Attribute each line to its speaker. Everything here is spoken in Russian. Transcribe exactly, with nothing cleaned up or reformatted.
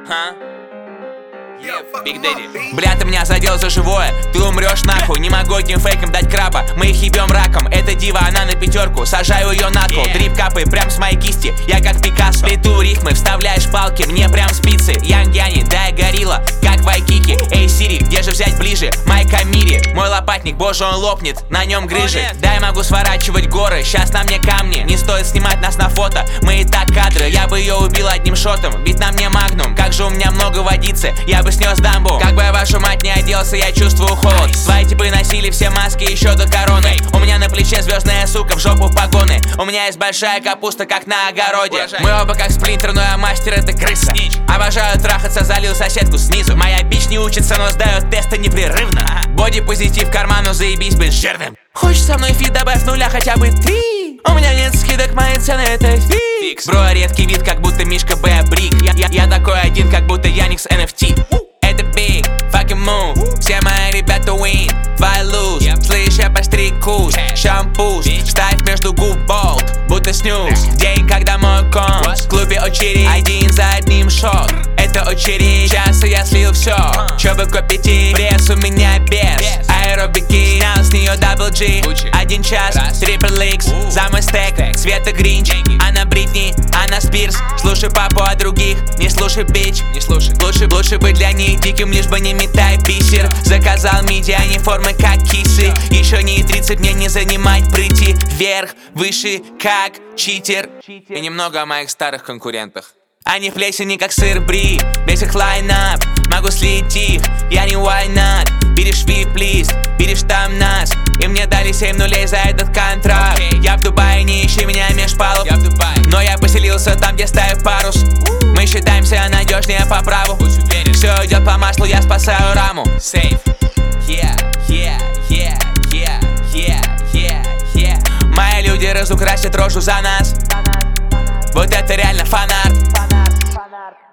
Speaker 1: Ха? Биг Дэдди. Бля, ты меня задел за живое, ты умрешь нахуй. Не могу этим фейкам дать краба, мы их ебем раком. Эта дива, она на пятерку, сажаю ее на кол. Дрип капает прям с моей кисти, я как Пикассо. Плету рифмы, вставляешь палки, мне прям спицы. Янг Яни, дай горилла, как Вайкики. Эй, Сири, где же взять ближе? Майка Мири, мой лопатник, боже он лопнет, на нем грыжи. Дай могу сворачивать горы, сейчас на мне камни. Не стоит снимать нас на фото, мы и так кадры. Я бы ее убил одним шотом, ведь на мне магнум. Как же у меня много водицы, я бы снес дамбу. Как бы я вашу мать не оделся, я чувствую холод. Твои типы носили все маски еще до короны. У меня на плече звездная сука, в жопу погоны. У меня есть большая капуста, как на огороде. Мы оба как сплинтер, но я мастер, это крыса. Обожаю трахаться, залил соседку снизу. Моя бич не учится, но сдает тесты непрерывно. Боди-позитив карману, заебись быть жирным. Хочешь со мной фит, добавь нуля хотя бы три. У меня нет скидок, мои цены это фикс. Бро, редкий вид, как будто Мишка Б. Брик. Я, я, я такой один, как будто Яникс эн эф ти. Это big, fucking move. Все мои ребята win, твои lose. yep. Слышь, я постригусь, шампуш. Ставь между губ болт, будто снюс. День, когда мой ком в клубе очередь, один за одним шот. Это очередь, сейчас я слил все. Чё бы купить, пресс у меня без аэробики, снял с нее дабл джи. Один час, трипл икс, за мой стек. Света Гринч, она Бритни, она Спирс. Слушай папу о других, не слушай бич. Не слушай, лучше, лучше быть для них диким, лишь бы не метай бисер. Заказал миди, а не формы как кисы. Еще не тридцать, мне не занимать прийти вверх, выше, как читер. И немного о моих старых конкурентах. Они в плесени как сыр бри, весь их лайнап. Могу слить их, я не why not. Берешь вип-лист, берешь там нас. И мне дали семь нулей за этот контракт. okay. Я в Дубае, не ищи меня меж палуб. Я в Дубае, но я поселился там, где ставят парус. uh. Мы считаемся надежнее по праву. Все идет по маслу, я спасаю раму. Safe. Yeah, yeah, yeah, yeah, yeah, yeah, yeah. Мои люди разукрасят рожу за нас. Вот это реально фанарт.